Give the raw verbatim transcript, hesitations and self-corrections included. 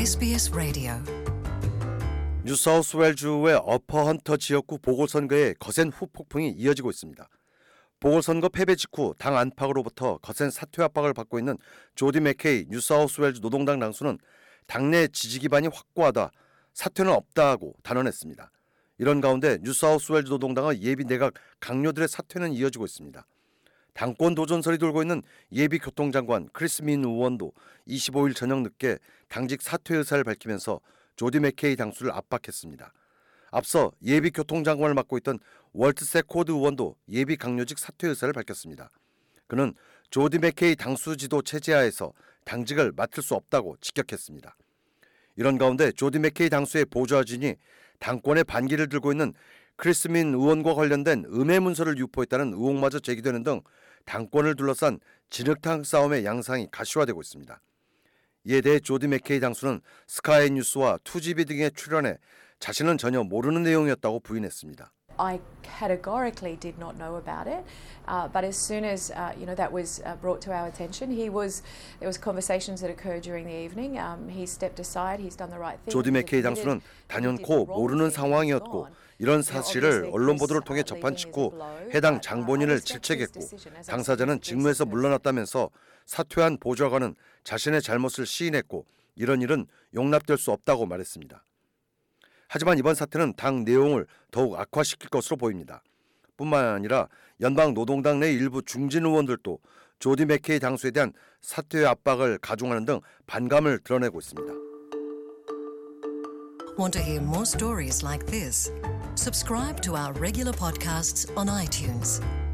에스비에스 라디오. 뉴사우스웨일주의 어퍼헌터 지역구 보궐선거에 거센 후폭풍이 이어지고 있습니다. 보궐선거 패배 직후 당 안팎으로부터 거센 사퇴 압박을 받고 있는 조디 맥케이 뉴사우스웨일주 노동당 당수는 당내 지지 기반이 확고하다, 사퇴는 없다 하고 단언했습니다. 이런 가운데 뉴사우스웨일주 노동당의 예비 내각 강요들의 사퇴는 이어지고 있습니다. 당권 도전설이 돌고 있는 예비 교통장관 크리스 민 의원도 이십오일 저녁 늦게 당직 사퇴 의사를 밝히면서 조디 맥케이 당수를 압박했습니다. 앞서 예비 교통장관을 맡고 있던 월트 세코드 의원도 예비 강요직 사퇴 의사를 밝혔습니다. 그는 조디 맥케이 당수 지도 체제하에서 당직을 맡을 수 없다고 직격했습니다. 이런 가운데 조디 맥케이 당수의 보좌진이 당권의 반기를 들고 있는 크리스 민 의원과 관련된 음해 문서를 유포했다는 의혹마저 제기되는 등 당권을 둘러싼 진흙탕 싸움의 양상이 가시화되고 있습니다. 이에 대해 조디 맥케이 당수는 스카이 뉴스와 투지비 등에 출연해 자신은 전혀 모르는 내용이었다고 부인했습니다. I categorically did not know about it, uh, but as soon as uh, you know that was uh, brought to our attention, he was there was conversations that occurred during the evening. Um, he stepped aside. He's done the right thing. 조디 맥케이 당수는 단연코 모르는 상황이었고 이런 사실을 언론 보도를 통해 접한 직후 해당 장본인을 질책했고 당사자는 직무에서 물러났다면서 사퇴한 보좌관은 자신의 잘못을 시인했고 이런 일은 용납될 수 없다고 말했습니다. 하지만 이번 사태는 당 내용을 더욱 악화시킬 것으로 보입니다. 뿐만 아니라 연방 노동당 내 일부 중진 의원들도 조디 맥케이 당수에 대한 사퇴 압박을 가중하는 등 반감을 드러내고 있습니다. Want to hear more stories like this? Subscribe to our regular podcasts on iTunes.